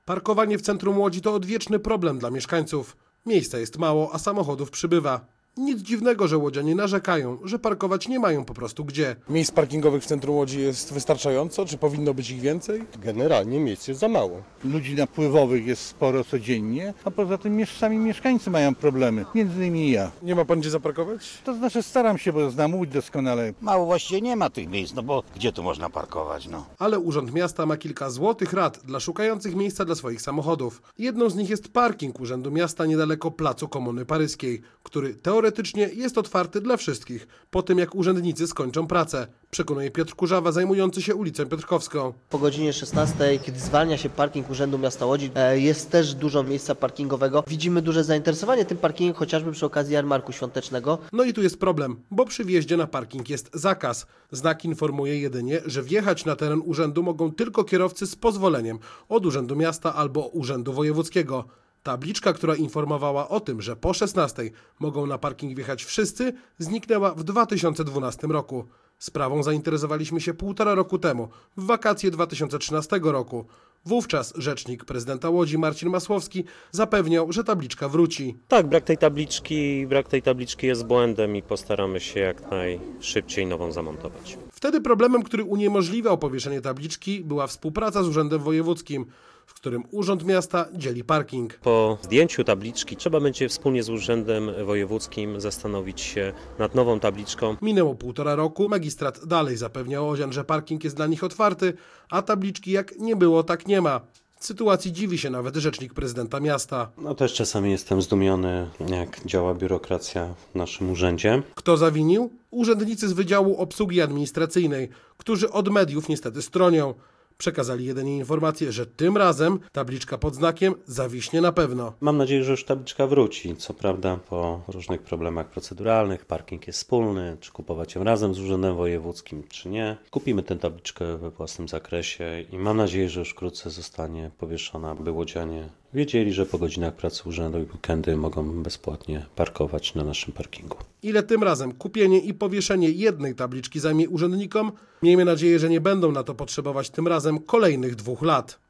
Parkowanie w centrum Łodzi to odwieczny problem dla mieszkańców. Miejsca jest mało, a samochodów przybywa. Nic dziwnego, że łodzianie narzekają, że parkować nie mają po prostu gdzie. Miejsc parkingowych w centrum Łodzi jest wystarczająco, czy powinno być ich więcej? Generalnie miejsc jest za mało. Ludzi napływowych jest sporo codziennie, a poza tym sami mieszkańcy mają problemy, między innymi ja. Nie ma pan gdzie zaparkować? To znaczy staram się, bo znam Łódź doskonale. Mało właściwie nie ma tych miejsc, no bo gdzie tu można parkować, no. Ale Urząd Miasta ma kilka złotych rad dla szukających miejsca dla swoich samochodów. Jedną z nich jest parking Urzędu Miasta niedaleko placu Komuny Paryskiej, który teoretycznie jest otwarty dla wszystkich, po tym jak urzędnicy skończą pracę, przekonuje Piotr Kurzawa zajmujący się ulicą Piotrkowską. Po godzinie 16, kiedy zwalnia się parking Urzędu Miasta Łodzi, jest też dużo miejsca parkingowego. Widzimy duże zainteresowanie tym parkingiem, chociażby przy okazji jarmarku świątecznego. No i tu jest problem, bo przy wjeździe na parking jest zakaz. Znak informuje jedynie, że wjechać na teren urzędu mogą tylko kierowcy z pozwoleniem od Urzędu Miasta albo Urzędu Wojewódzkiego. Tabliczka, która informowała o tym, że po 16 mogą na parking wjechać wszyscy, zniknęła w 2012 roku. Sprawą zainteresowaliśmy się 1,5 roku temu, w wakacje 2013 roku. Wówczas rzecznik prezydenta Łodzi Marcin Masłowski zapewniał, że tabliczka wróci. Tak, brak tej tabliczki jest błędem i postaramy się jak najszybciej nową zamontować. Wtedy problemem, który uniemożliwiał powieszenie tabliczki, była współpraca z Urzędem Wojewódzkim, w którym Urząd Miasta dzieli parking. Po zdjęciu tabliczki trzeba będzie wspólnie z Urzędem Wojewódzkim zastanowić się nad nową tabliczką. Minęło 1,5 roku, magistrat dalej zapewniał łodzian, że parking jest dla nich otwarty, a tabliczki jak nie było, tak nie ma. Sytuacji dziwi się nawet rzecznik prezydenta miasta. No też czasami jestem zdumiony, jak działa biurokracja w naszym urzędzie. Kto zawinił? Urzędnicy z Wydziału Obsługi Administracyjnej, którzy od mediów niestety stronią. Przekazali jedynie informację, że tym razem tabliczka pod znakiem zawiśnie na pewno. Mam nadzieję, że już tabliczka wróci. Co prawda po różnych problemach proceduralnych, parking jest wspólny, czy kupować ją razem z Urzędem Wojewódzkim, czy nie. Kupimy tę tabliczkę we własnym zakresie i mam nadzieję, że już wkrótce zostanie powieszona, by łodzianie wiedzieli, że po godzinach pracy urzędu i weekendy mogą bezpłatnie parkować na naszym parkingu. Ile tym razem kupienie i powieszenie jednej tabliczki zajmie urzędnikom? Miejmy nadzieję, że nie będą na to potrzebować tym razem kolejnych 2 lat.